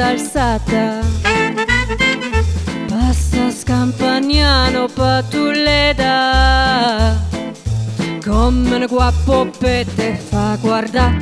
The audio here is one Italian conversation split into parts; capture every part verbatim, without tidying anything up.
alzata, passa Scampagnano Patuleda, come un guappo pe te fa guardare.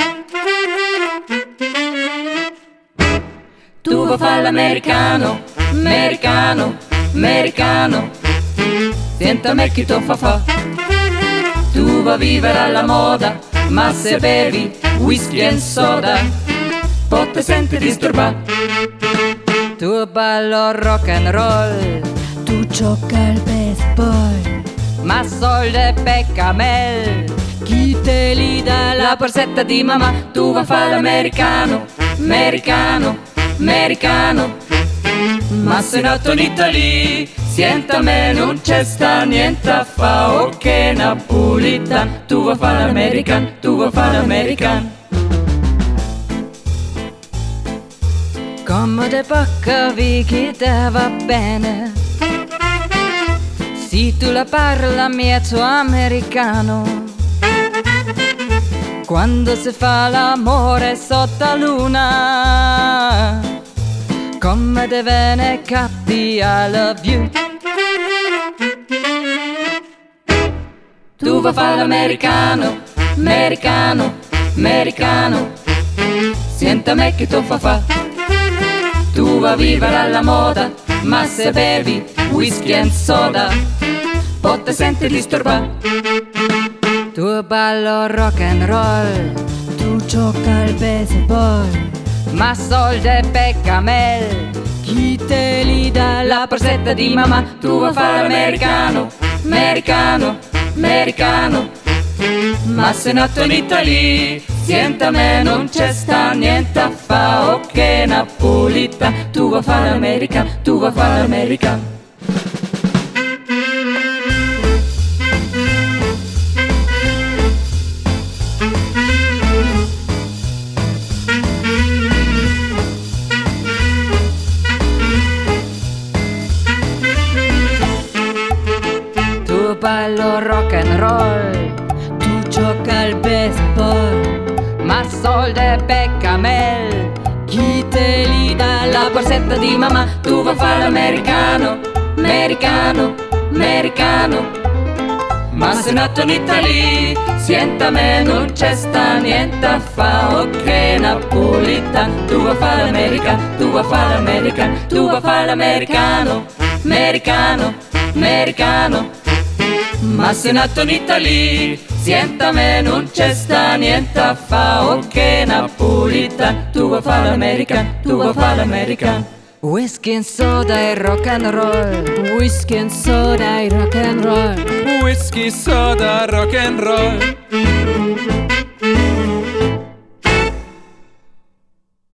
Tu va fa l'americano, americano, americano, senta me chi tu fa fa. Tu va vivere alla moda, ma se bevi whisky e soda, poi te senti disturbato. Tu ballo rock and roll, tu gioca al baseball, ma solde pe camel, chi te li dà la la borsetta di mamma. Tu va fa l'americano, americano, americano, ma se nato in Italia, sienta me non c'è sta niente a fa, ok napolitan. Tu va fa l'american, tu va fa l'american. come te paccavi chi te va bene, se tu la parla mezzo americano, quando si fa l'amore sotto la luna, come te viene capi I love you. Tu va fa l'americano, americano, americano, sienta me che tu fa fa. Tu va vivere alla moda, ma se bevi whisky e soda, poi te senti disturbato. Tu ballo rock and roll, tu gioca al baseball, ma solde pe camel, chi te li dà la la borsetta di mamma. Tu va fa l'americano, americano, americano, ma se nato in Italia, sienta me non c'è sta niente a fa, ok napolitan. Tu va fa l'american, tu va fa l'american. tu ballo rock and roll, tu gioca al baseball, ma solde pe camel, chi te li dà la borsetta di mamma. Tu va fa l'americano, americano, americano, ma se nato in Italia, sienta me non c'è sta niente a fa, ok napolitan. Tu va fa l'american, tu va fa l'american, tu va fa l'americano, americano, americano, ma se nato in Italia, sienta me non c'è sta niente a fa, ok napolitan. Tu va fa l'american, tu va fa l'american. whisky and soda e rock and roll, whisky and soda e rock and roll, Whisky, soda, rock and roll.